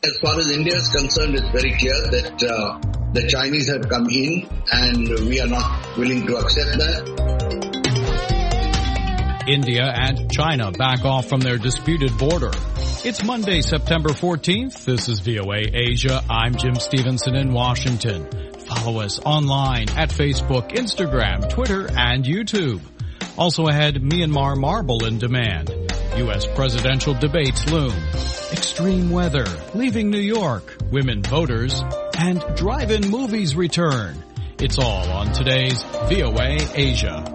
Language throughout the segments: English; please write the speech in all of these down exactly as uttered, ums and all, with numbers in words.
As far as India is concerned, it's very clear that uh, the Chinese have come in and we are not willing to accept that. India and China back off from their disputed border. It's Monday, September fourteenth. This is V O A Asia. I'm Jim Stevenson in Washington. Follow us online at Facebook, Instagram, Twitter, and YouTube. Also ahead, Myanmar marble in demand. U S presidential debates loom. Extreme weather, leaving New York, women voters, and drive-in movies return. It's all on today's V O A Asia.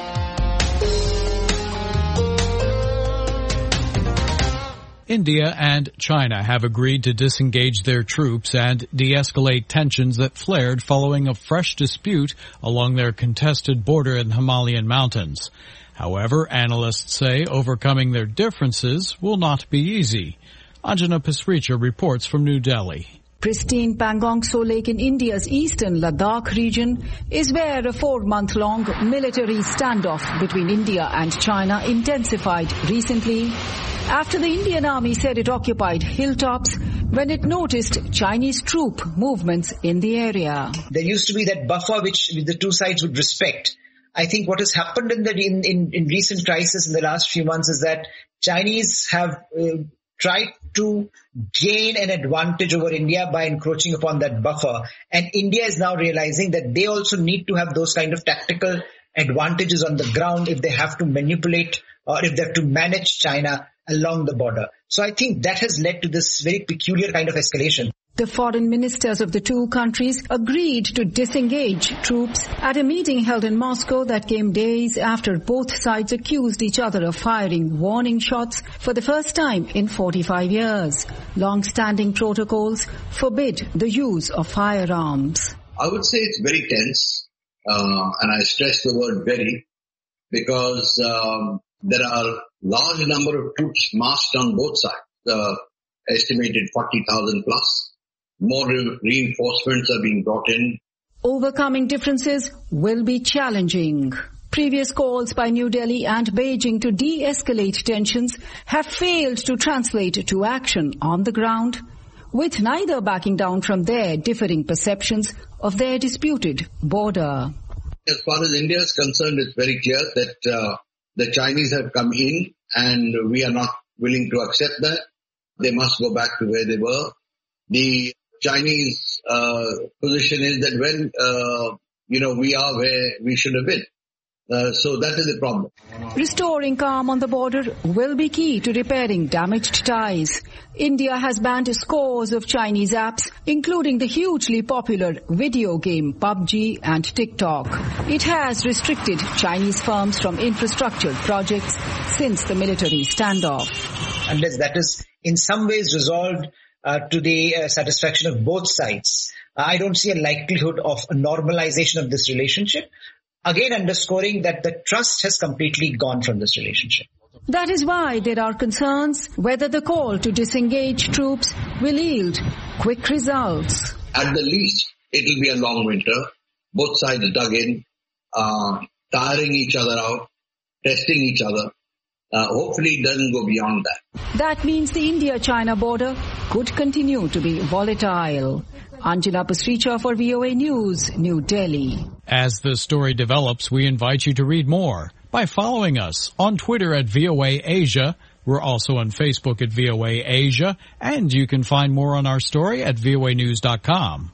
India and China have agreed to disengage their troops and de-escalate tensions that flared following a fresh dispute along their contested border in the Himalayan mountains. However, analysts say overcoming their differences will not be easy. Anjana Pasricha reports from New Delhi. Pristine Pangong Tso Lake in India's eastern Ladakh region is where a four-month-long military standoff between India and China intensified recently after the Indian Army said it occupied hilltops when it noticed Chinese troop movements in the area. There used to be that buffer which the two sides would respect. I think what has happened in the in, in, in recent crisis in the last few months is that Chinese have uh, tried to gain an advantage over India by encroaching upon that buffer. And India is now realizing that they also need to have those kind of tactical advantages on the ground if they have to manipulate or if they have to manage China along the border. So I think that has led to this very peculiar kind of escalation. The foreign ministers of the two countries agreed to disengage troops at a meeting held in Moscow that came days after both sides accused each other of firing warning shots for the first time in forty-five years. Long-standing protocols forbid the use of firearms. I would say it's very tense, uh, and I stress the word very, because um, there are a large number of troops massed on both sides, uh, estimated forty thousand plus. More re- reinforcements are being brought in. Overcoming differences will be challenging. Previous calls by New Delhi and Beijing to de-escalate tensions have failed to translate to action on the ground, with neither backing down from their differing perceptions of their disputed border. As far as India is concerned, it's very clear that uh, the Chinese have come in and we are not willing to accept that. They must go back to where they were. The Chinese uh, position is that when, uh, you know, we are where we should have been. Uh, so that is the problem. Restoring calm on the border will be key to repairing damaged ties. India has banned scores of Chinese apps, including the hugely popular video game P U B G and TikTok. It has restricted Chinese firms from infrastructure projects since the military standoff. Unless that is in some ways resolved uh, to the uh, satisfaction of both sides, I don't see a likelihood of a normalization of this relationship. Again, underscoring that the trust has completely gone from this relationship. That is why there are concerns whether the call to disengage troops will yield quick results. At the least, it will be a long winter. Both sides dug in, uh, tiring each other out, testing each other. Uh, hopefully it doesn't go beyond that. That means the India-China border could continue to be volatile. Anjana Pasricha for V O A News, New Delhi. As the story develops, we invite you to read more by following us on Twitter at V O A Asia. We're also on Facebook at V O A Asia, and you can find more on our story at V O A news dot com.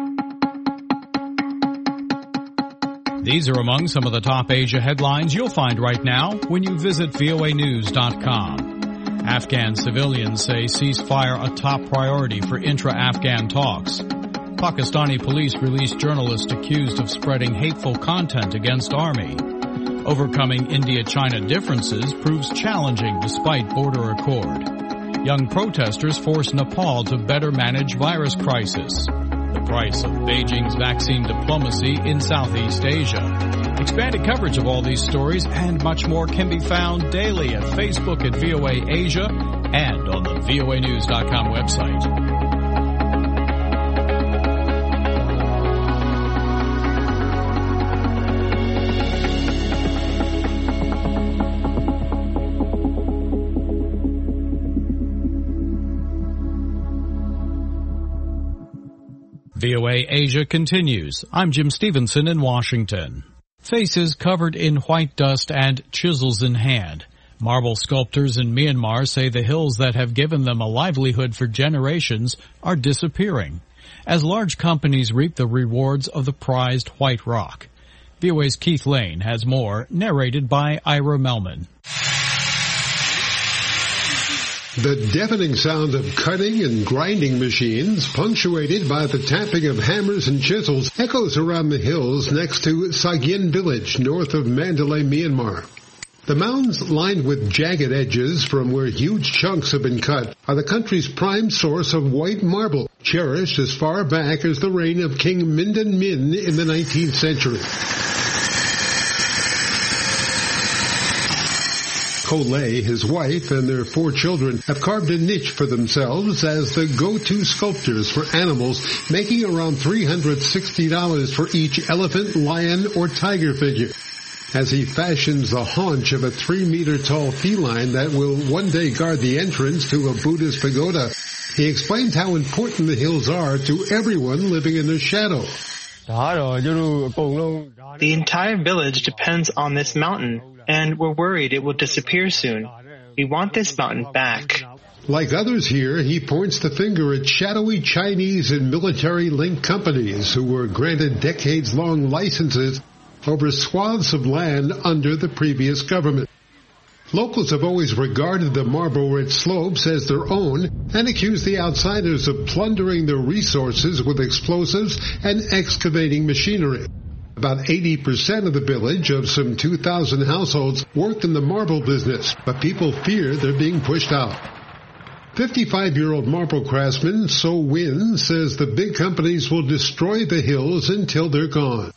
These are among some of the top Asia headlines you'll find right now when you visit V O A news dot com. Afghan civilians say ceasefire a top priority for intra-Afghan talks. Pakistani police released journalists accused of spreading hateful content against army. Overcoming India-China differences proves challenging despite border accord. Young protesters force Nepal to better manage virus crisis. The price of Beijing's vaccine diplomacy in Southeast Asia. Expanded coverage of all these stories and much more can be found daily at Facebook at V O A Asia and on the V O A news dot com website. V O A Asia continues. I'm Jim Stevenson in Washington. Faces covered in white dust and chisels in hand. Marble sculptors in Myanmar say the hills that have given them a livelihood for generations are disappearing as large companies reap the rewards of the prized white rock. V O A's Keith Lane has more, narrated by Ira Melman. The deafening sound of cutting and grinding machines, punctuated by the tapping of hammers and chisels, echoes around the hills next to Sagyen village, north of Mandalay, Myanmar. The mounds, lined with jagged edges from where huge chunks have been cut, are the country's prime source of white marble, cherished as far back as the reign of King Mindon Min in the nineteenth century. Kolay, his wife, and their four children have carved a niche for themselves as the go-to sculptors for animals, making around three hundred sixty dollars for each elephant, lion, or tiger figure. As he fashions the haunch of a three-meter-tall feline that will one day guard the entrance to a Buddhist pagoda, he explains how important the hills are to everyone living in their shadow. The entire village depends on this mountain, and we're worried it will disappear soon. We want this mountain back. Like others here, he points the finger at shadowy Chinese and military-linked companies who were granted decades-long licenses over swaths of land under the previous government. Locals have always regarded the marble-rich slopes as their own and accused the outsiders of plundering their resources with explosives and excavating machinery. About eighty percent of the village, of some two thousand households, worked in the marble business, but people fear they're being pushed out. fifty-five-year-old marble craftsman So Win says the big companies will destroy the hills until they're gone.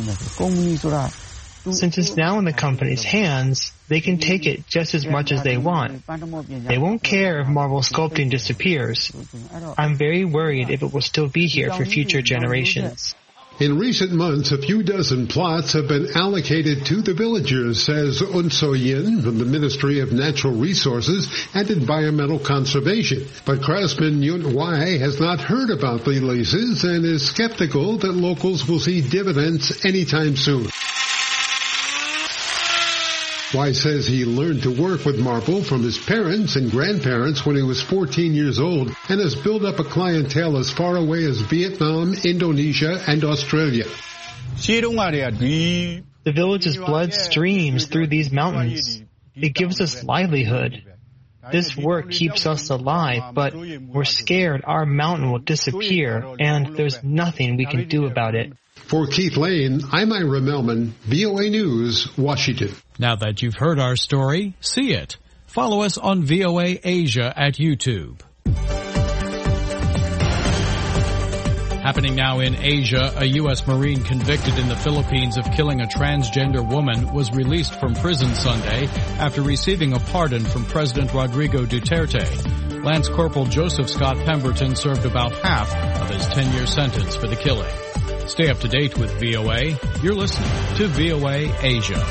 Since it's now in the company's hands, they can take it just as much as they want. They won't care if marble sculpting disappears. I'm very worried if it will still be here for future generations. In recent months, a few dozen plots have been allocated to the villagers, says Un So Yin from the Ministry of Natural Resources and Environmental Conservation. But craftsman Yun Wai has not heard about the leases and is skeptical that locals will see dividends anytime soon. Wai says he learned to work with marble from his parents and grandparents when he was fourteen years old and has built up a clientele as far away as Vietnam, Indonesia, and Australia. The village's blood streams through these mountains. It gives us livelihood. This work keeps us alive, but we're scared our mountain will disappear, and there's nothing we can do about it. For Keith Lane, I'm Ira Melman, V O A News, Washington. Now that you've heard our story, see it. Follow us on V O A Asia at YouTube. Happening now in Asia, a U S Marine convicted in the Philippines of killing a transgender woman was released from prison Sunday after receiving a pardon from President Rodrigo Duterte. Lance Corporal Joseph Scott Pemberton served about half of his ten-year sentence for the killing. Stay up to date with V O A. You're listening to V O A Asia.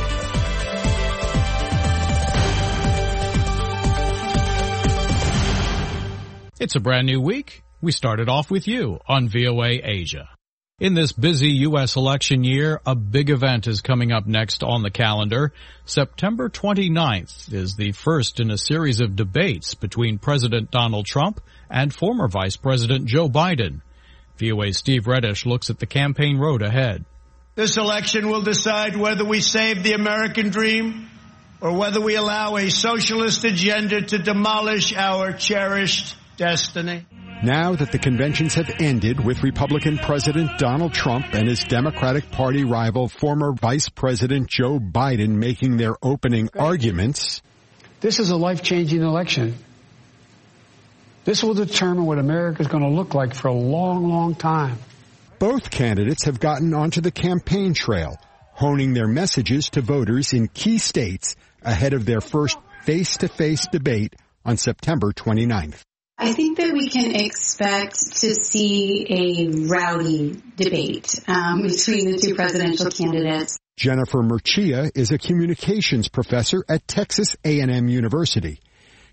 It's a brand new week. We started off with you on V O A Asia. In this busy U S election year, a big event is coming up next on the calendar. September twenty-ninth is the first in a series of debates between President Donald Trump and former Vice President Joe Biden. V O A's Steve Reddish looks at the campaign road ahead. This election will decide whether we save the American dream or whether we allow a socialist agenda to demolish our cherished destiny. Now that the conventions have ended with Republican President Donald Trump and his Democratic Party rival, former Vice President Joe Biden, making their opening arguments. This is a life-changing election. This will determine what America is going to look like for a long, long time. Both candidates have gotten onto the campaign trail, honing their messages to voters in key states ahead of their first face-to-face debate on September twenty-ninth. I think that we can expect to see a rowdy debate um, between the two presidential candidates. Jennifer Murcia is a communications professor at Texas A and M University.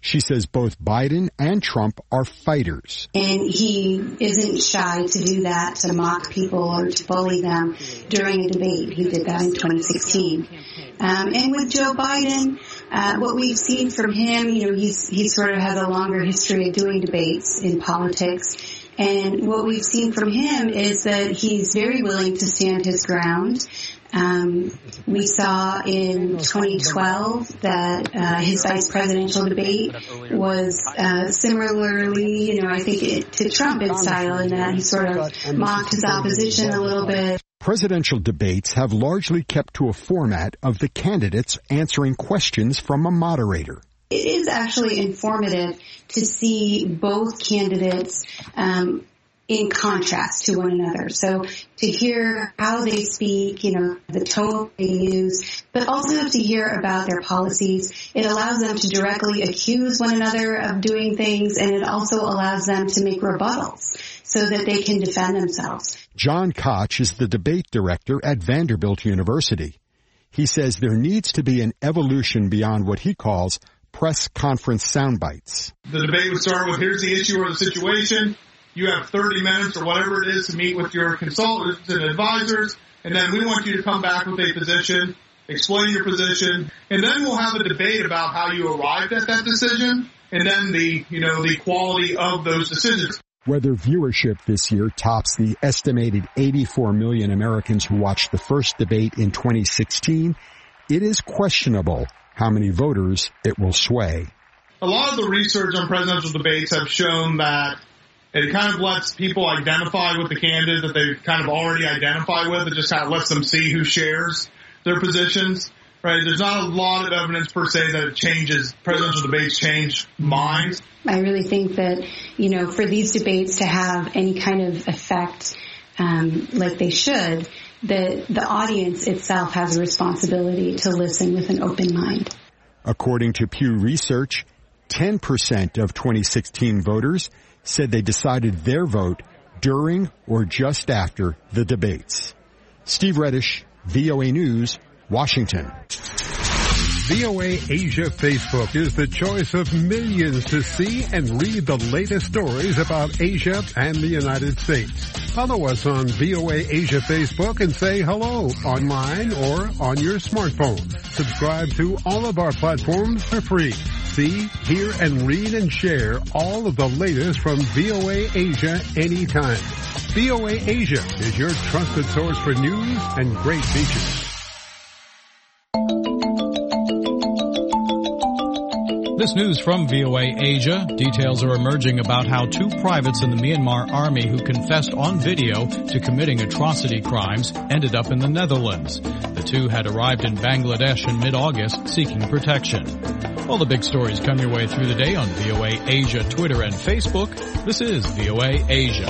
She says both Biden and Trump are fighters. And he isn't shy to do that, to mock people or to bully them during a debate. He did that in twenty sixteen. Um, and with Joe Biden, uh, what we've seen from him, you know, he's, he sort of has a longer history of doing debates in politics. And what we've seen from him is that he's very willing to stand his ground. Um, we saw in twenty twelve that uh, his vice presidential debate was uh, similarly, you know, I think it, to Trump in style, in that he sort of mocked his opposition a little bit. Presidential debates have largely kept to a format of the candidates answering questions from a moderator. It is actually informative to see both candidates um, in contrast to one another. So to hear how they speak, you know, the tone they use, but also to hear about their policies. It allows them to directly accuse one another of doing things, and it also allows them to make rebuttals so that they can defend themselves. John Koch is the debate director at Vanderbilt University. He says there needs to be an evolution beyond what he calls press conference sound bites. The debate would start with, here's the issue or the situation. You have thirty minutes or whatever it is to meet with your consultants and advisors, and then we want you to come back with a position, explain your position, and then we'll have a debate about how you arrived at that decision, and then the, you know, the quality of those decisions. Whether viewership this year tops the estimated eighty-four million Americans who watched the first debate in twenty sixteen, it is questionable how many voters it will sway. A lot of the research on presidential debates have shown that it kind of lets people identify with the candidate that they kind of already identify with. It just kind of lets them see who shares their positions, right? There's not a lot of evidence per se that it changes, presidential debates change minds. I really think that, you know, for these debates to have any kind of effect, um, like they should, that the audience itself has a responsibility to listen with an open mind. According to Pew Research, ten percent of twenty sixteen voters said they decided their vote during or just after the debates. Steve Reddish, V O A News, Washington. V O A Asia Facebook is the choice of millions to see and read the latest stories about Asia and the United States. Follow us on V O A Asia Facebook and say hello online or on your smartphone. Subscribe to all of our platforms for free. See, hear, and read and share all of the latest from V O A Asia anytime. V O A Asia is your trusted source for news and great features. This news from V O A Asia. Details are emerging about how two privates in the Myanmar army who confessed on video to committing atrocity crimes ended up in the Netherlands. The two had arrived in Bangladesh in mid-August seeking protection. All the big stories come your way through the day on V O A Asia, Twitter, and Facebook. This is V O A Asia.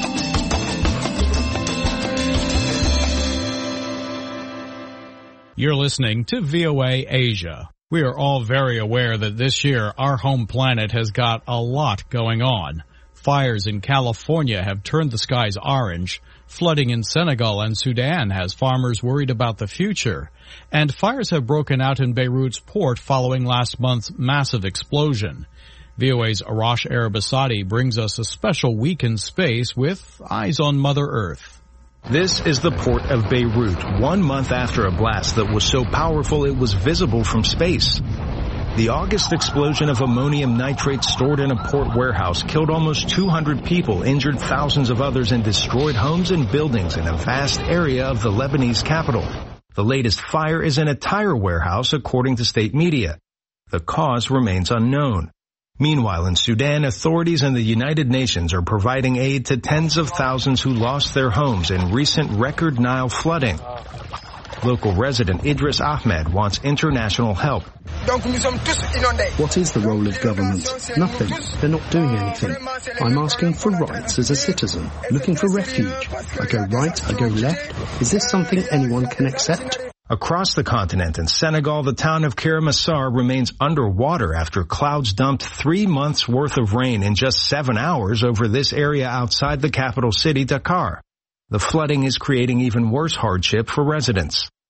You're listening to V O A Asia. We are all very aware that this year our home planet has got a lot going on. Fires in California have turned the skies orange. Flooding in Senegal and Sudan has farmers worried about the future. And fires have broken out in Beirut's port following last month's massive explosion. V O A's Arash Arabasadi brings us a special week in space with Eyes on Mother Earth. This is the port of Beirut, one month after a blast that was so powerful it was visible from space. The August explosion of ammonium nitrate stored in a port warehouse killed almost two hundred people, injured thousands of others, and destroyed homes and buildings in a vast area of the Lebanese capital. The latest fire is in a tire warehouse, according to state media. The cause remains unknown. Meanwhile, in Sudan, authorities and the United Nations are providing aid to tens of thousands who lost their homes in recent record Nile flooding. Local resident Idris Ahmed wants international help. What is the role of government? Nothing. They're not doing anything. I'm asking for rights as a citizen, looking for refuge. I go right, I go left. Is this something anyone can accept? Across the continent in Senegal, the town of Kermassar remains underwater after clouds dumped three months' worth of rain in just seven hours over this area outside the capital city, Dakar. The flooding is creating even worse hardship for residents.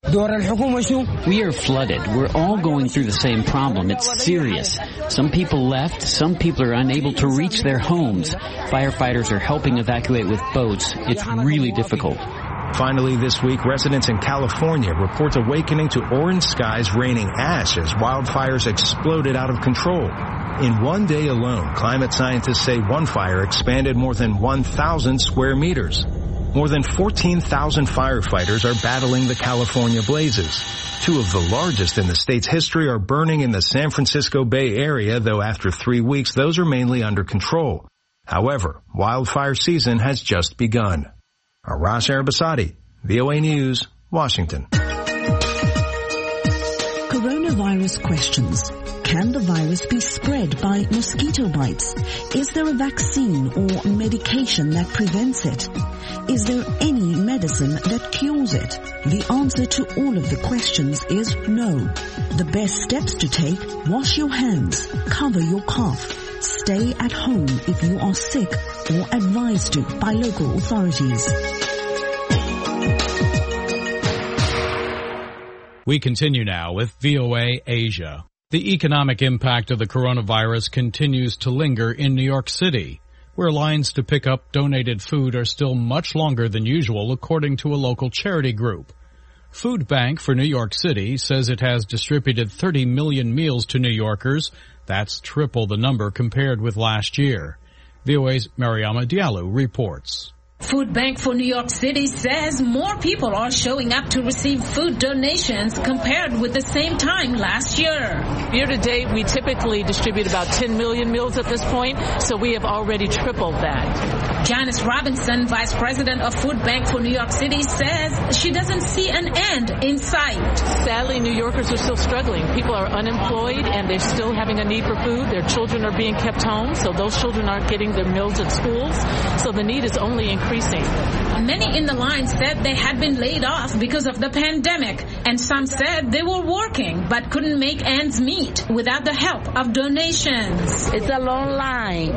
We are flooded. We're all going through the same problem. It's serious. Some people left. Some people are unable to reach their homes. Firefighters are helping evacuate with boats. It's really difficult. Finally, this week, residents in California report awakening to orange skies raining ash as wildfires exploded out of control. In one day alone, climate scientists say one fire expanded more than one thousand square meters. More than fourteen thousand firefighters are battling the California blazes. Two of the largest in the state's history are burning in the San Francisco Bay Area, though after three weeks, those are mainly under control. However, wildfire season has just begun. Arash Arabasadi, V O A News, Washington. Coronavirus questions. Can the virus be spread by mosquito bites? Is there a vaccine or medication that prevents it? Is there any medicine that cures it? The answer to all of the questions is no. The best steps to take: wash your hands, cover your cough, stay at home if you are sick or advised to by local authorities. We continue now with V O A Asia. The economic impact of the coronavirus continues to linger in New York City, where lines to pick up donated food are still much longer than usual, according to a local charity group. Food Bank for New York City says it has distributed thirty million meals to New Yorkers. That's triple the number compared with last year. V O A's Mariama Diallo reports. Food Bank for New York City says more people are showing up to receive food donations compared with the same time last year. Year to date, we typically distribute about ten million meals at this point, so we have already tripled that. Janice Robinson, Vice President of Food Bank for New York City, says she doesn't see an end in sight. Sadly, New Yorkers are still struggling. People are unemployed and they're still having a need for food. Their children are being kept home, so those children aren't getting their meals at schools, so the need is only increasing. Many in the line said they had been laid off because of the pandemic, and some said they were working but couldn't make ends meet without the help of donations. It's a long line,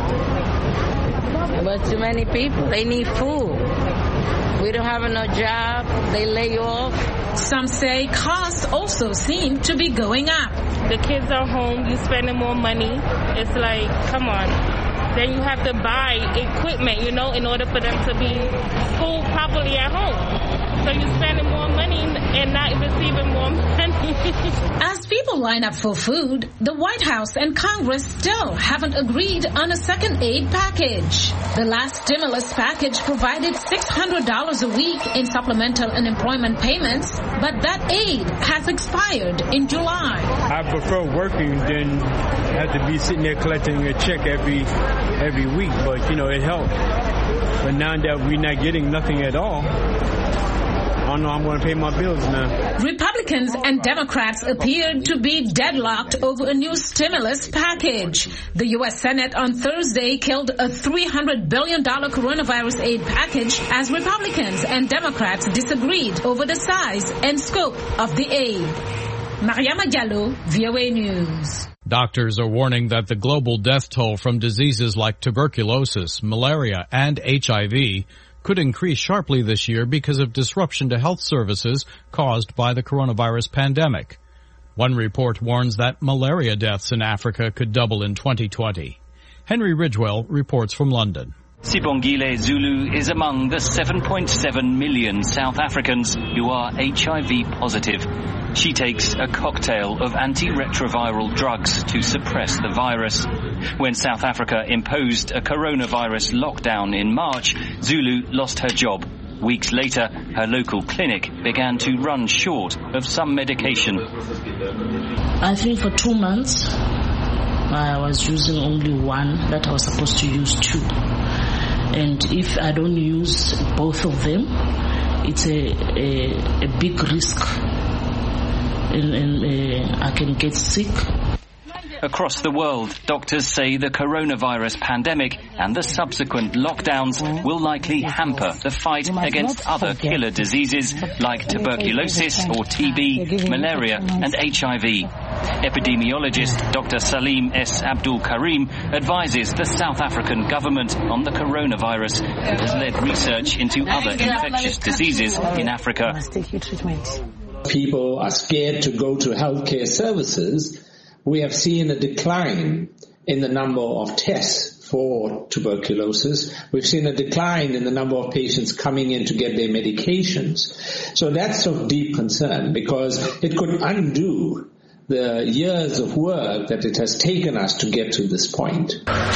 but too many people, they need food. We don't have no job, they lay off. Some say costs also seem to be going up. The kids are home, you spending more money. It's like, come on. Then you have to buy equipment, you know, in order for them to be schooled properly at home. So you're spending more money and not receiving more money. As people line up for food, the White House and Congress still haven't agreed on a second aid package. The last stimulus package provided six hundred dollars a week in supplemental unemployment payments, but that aid has expired in July. I prefer working than have to be sitting there collecting a check every every week, but you know, it helped. But now that we're not getting nothing at all, I don't know how I'm going to pay my bills now. Republicans and Democrats appeared to be deadlocked over a new stimulus package. The U S Senate on Thursday killed a three hundred billion dollars coronavirus aid package as Republicans and Democrats disagreed over the size and scope of the aid. Mariama Diallo, V O A News. Doctors are warning that the global death toll from diseases like tuberculosis, malaria, and H I V could increase sharply this year because of disruption to health services caused by the coronavirus pandemic. One report warns that malaria deaths in Africa could double in twenty twenty. Henry Ridgewell reports from London. Sibongile Zulu is among the seven point seven million South Africans who are H I V positive. She takes a cocktail of antiretroviral drugs to suppress the virus. When South Africa imposed a coronavirus lockdown in March, Zulu lost her job. Weeks later, her local clinic began to run short of some medication. I think for two months, I was using only one that I was supposed to use two. And if I don't use both of them, it's a, a, a big risk. And, and uh, I can get sick. Across the world, doctors say the coronavirus pandemic and the subsequent lockdowns will likely hamper the fight against other killer diseases like tuberculosis or T B, malaria and H I V. Epidemiologist Doctor Salim S. Abdul Karim advises the South African government on the coronavirus and has led research into other infectious diseases in Africa. People are scared to go to healthcare services. We have seen a decline in the number of tests for tuberculosis. We've seen a decline in the number of patients coming in to get their medications. So that's of deep concern because it could undo the years of work that it has taken us to get to this point.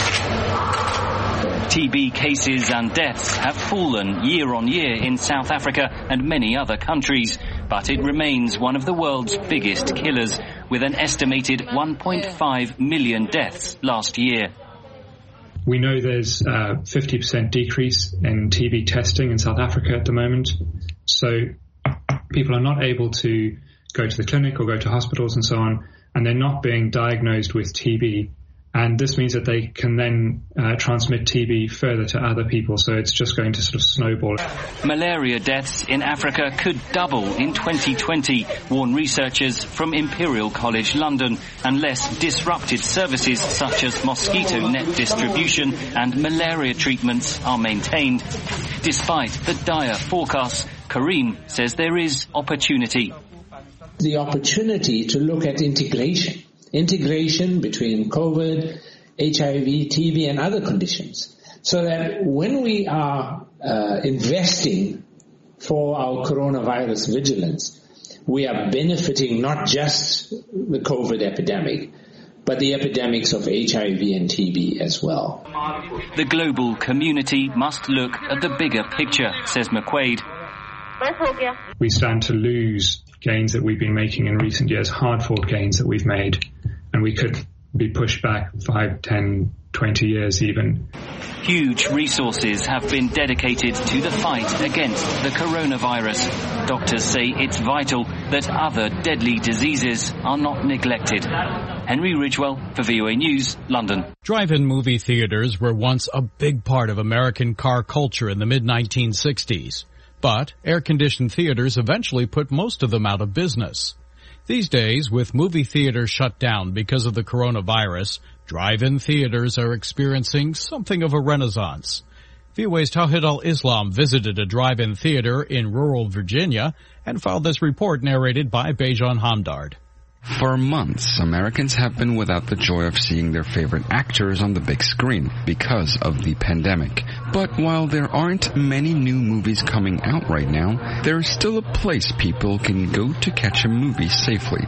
T B cases and deaths have fallen year on year in South Africa and many other countries, but it remains one of the world's biggest killers, with an estimated one point five million deaths last year. We know there's a fifty percent decrease in T B testing in South Africa at the moment, so people are not able to go to the clinic or go to hospitals and so on, and they're not being diagnosed with T B. And this means that they can then uh, transmit T B further to other people, so it's just going to sort of snowball. Malaria deaths in Africa could double in twenty twenty, warn researchers from Imperial College London, unless disrupted services such as mosquito net distribution and malaria treatments are maintained. Despite the dire forecasts, Karim says there is opportunity. The opportunity to look at integration. Integration between COVID, H I V, T B and other conditions. So that when we are uh, investing for our coronavirus vigilance, we are benefiting not just the COVID epidemic, but the epidemics of H I V and T B as well. The global community must look at the bigger picture, says McQuaid. We stand to lose gains that we've been making in recent years, hard-fought gains that we've made, and we could be pushed back five, ten, twenty years even. Huge resources have been dedicated to the fight against the coronavirus. Doctors say it's vital that other deadly diseases are not neglected. Henry Ridgewell for V O A News, London. Drive-in movie theaters were once a big part of American car culture in the mid nineteen sixties. But air-conditioned theaters eventually put most of them out of business. These days, with movie theaters shut down because of the coronavirus, drive-in theaters are experiencing something of a renaissance. V O A's Tawhid al-Islam visited a drive-in theater in rural Virginia and filed this report narrated by Bejan Hamdard. For months, Americans have been without the joy of seeing their favorite actors on the big screen because of the pandemic. But while there aren't many new movies coming out right now, there is still a place people can go to catch a movie safely.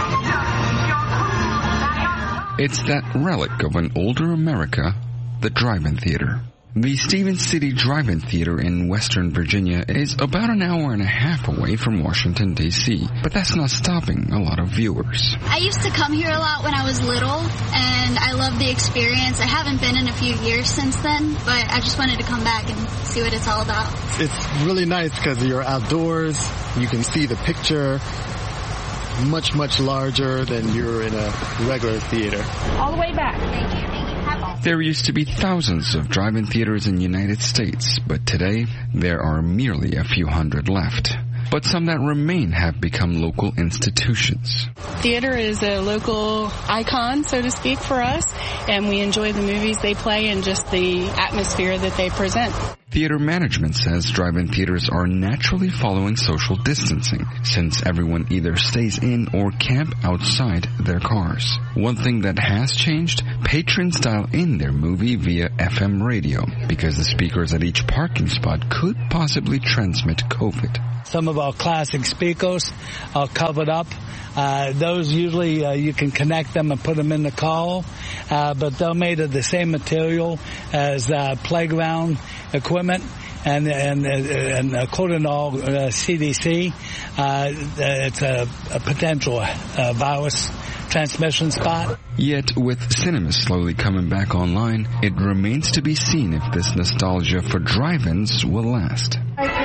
It's that relic of an older America, the drive-in theater. The Stevens City Drive-In Theater in Western Virginia is about an hour and a half away from Washington, D C, but that's not stopping a lot of viewers. I used to come here a lot when I was little, and I love the experience. I haven't been in a few years since then, but I just wanted to come back and see what it's all about. It's really nice because you're outdoors, you can see the picture much, much larger than you're in a regular theater. All the way back. Thank you. There used to be thousands of drive-in theaters in the United States, but today there are merely a few hundred left. But some that remain have become local institutions. Theater is a local icon, so to speak, for us, and we enjoy the movies they play and just the atmosphere that they present. Theater management says drive-in theaters are naturally following social distancing, since everyone either stays in or camp outside their cars. One thing that has changed, patrons dial in their movie via F M radio, because the speakers at each parking spot could possibly transmit COVID. Some of our classic speakers are covered up. Uh, those usually uh, you can connect them and put them in the car, uh, but they're made of the same material as uh, playground equipment, and and and according to all uh, C D C, uh, it's a, a potential uh, virus transmission spot. Yet, with cinemas slowly coming back online, it remains to be seen if this nostalgia for drive-ins will last.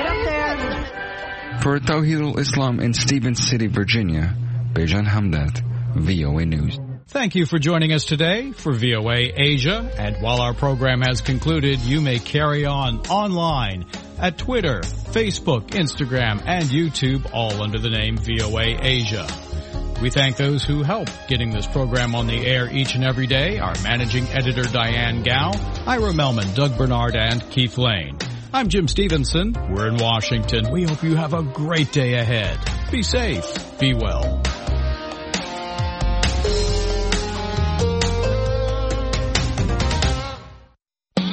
For Tawhid al-Islam in Stevens City, Virginia, Bejan Hamdard, V O A News. Thank you for joining us today for V O A Asia. And while our program has concluded, you may carry on online at Twitter, Facebook, Instagram, and YouTube, all under the name V O A Asia. We thank those who help getting this program on the air each and every day, our managing editor Diane Gao, Ira Melman, Doug Bernard, and Keith Lane. I'm Jim Stevenson. We're in Washington. We hope you have a great day ahead. Be safe. Be well.